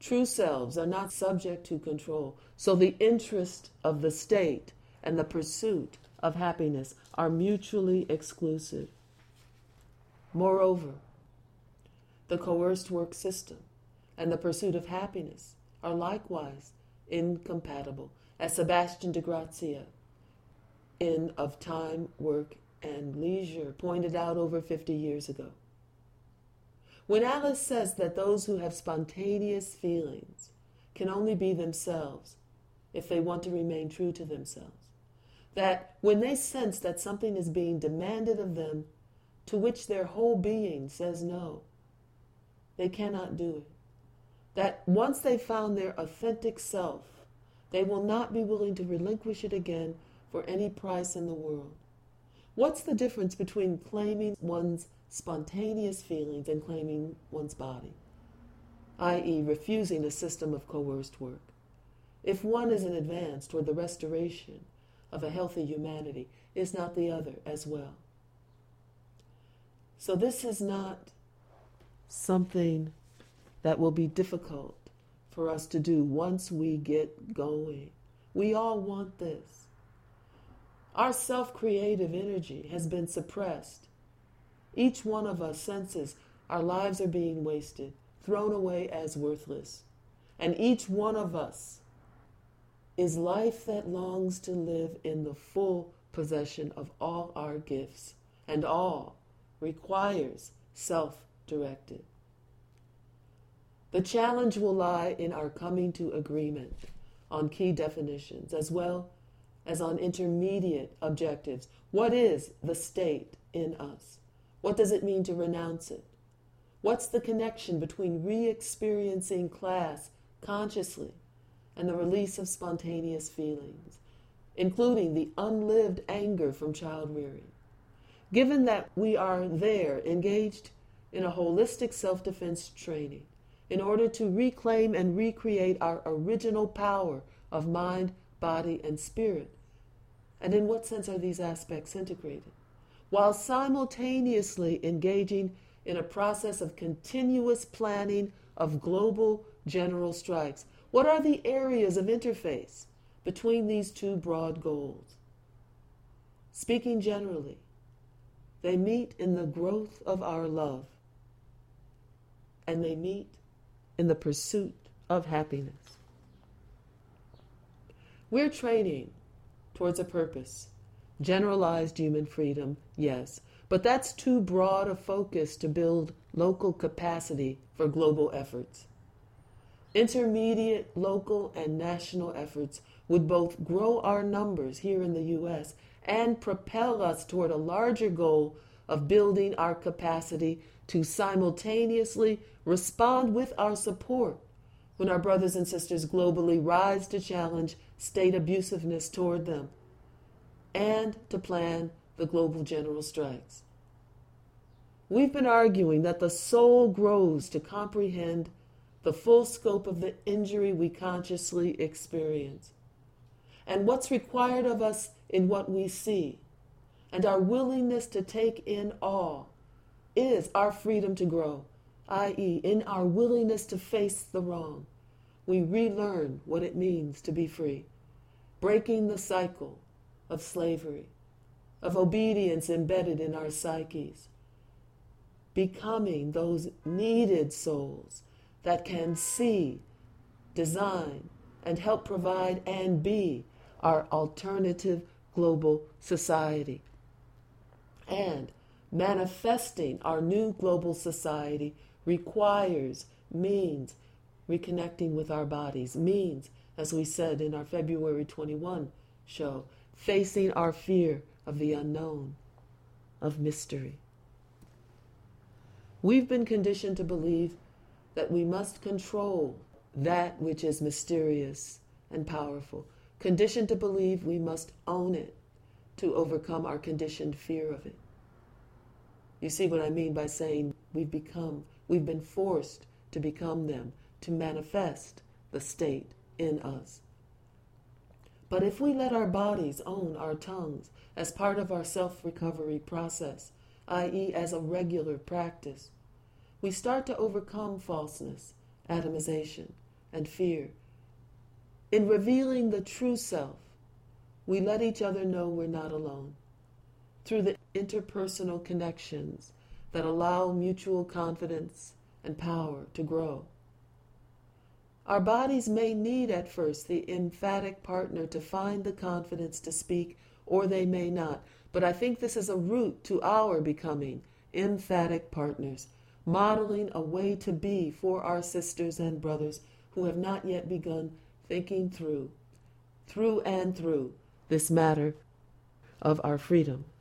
True selves are not subject to control, so the interest of the state and the pursuit of happiness are mutually exclusive. Moreover, the coerced work system and the pursuit of happiness are likewise incompatible, as Sebastian de Grazia, in Of Time, Work, and Leisure, pointed out over 50 years ago. When Alice says that those who have spontaneous feelings can only be themselves if they want to remain true to themselves, that when they sense that something is being demanded of them to which their whole being says no, they cannot do it, that once they found their authentic self, they will not be willing to relinquish it again for any price in the world. What's the difference between claiming one's spontaneous feelings and claiming one's body, i.e. refusing a system of coerced work? If one is an advance toward the restoration of a healthy humanity, is not the other as well? So this is not something that will be difficult for us to do once we get going. We all want this. Our self-creative energy has been suppressed. Each one of us senses our lives are being wasted, thrown away as worthless. And each one of us is life that longs to live in the full possession of all our gifts, and all requires self-directed. The challenge will lie in our coming to agreement on key definitions, as well as on intermediate objectives. What is the state in us? What does it mean to renounce it? What's the connection between re-experiencing class consciously and the release of spontaneous feelings, including the unlived anger from child rearing? Given that we are there engaged in a holistic self-defense training in order to reclaim and recreate our original power of mind, body, and spirit, and in what sense are these aspects integrated? While simultaneously engaging in a process of continuous planning of global general strikes, what are the areas of interface between these two broad goals? Speaking generally, they meet in the growth of our love, and they meet in the pursuit of happiness. We're training towards a purpose. Generalized human freedom, yes, but that's too broad a focus to build local capacity for global efforts. Intermediate, local, and national efforts would both grow our numbers here in the U.S. and propel us toward a larger goal of building our capacity to simultaneously respond with our support when our brothers and sisters globally rise to challenge state abusiveness toward them, and to plan the global general strikes. We've been arguing that the soul grows to comprehend the full scope of the injury we consciously experience, and what's required of us in what we see, and our willingness to take in all is our freedom to grow, i.e., in our willingness to face the wrong. We relearn what it means to be free, breaking the cycle of slavery, of obedience embedded in our psyches, becoming those needed souls that can see, design, and help provide and be our alternative global society. And manifesting our new global society requires, means reconnecting with our bodies, means, as we said in our February 21 show, facing our fear of the unknown, of mystery. We've been conditioned to believe that we must control that which is mysterious and powerful, conditioned to believe we must own it to overcome our conditioned fear of it. You see what I mean by saying we've been forced to become them, to manifest the state in us. But if we let our bodies own our tongues as part of our self-recovery process, i.e. as a regular practice, we start to overcome falseness, atomization, and fear. In revealing the true self, we let each other know we're not alone. Through the interpersonal connections that allow mutual confidence and power to grow. Our bodies may need at first the emphatic partner to find the confidence to speak, or they may not. But I think this is a route to our becoming emphatic partners, modeling a way to be for our sisters and brothers who have not yet begun thinking through this matter of our freedom.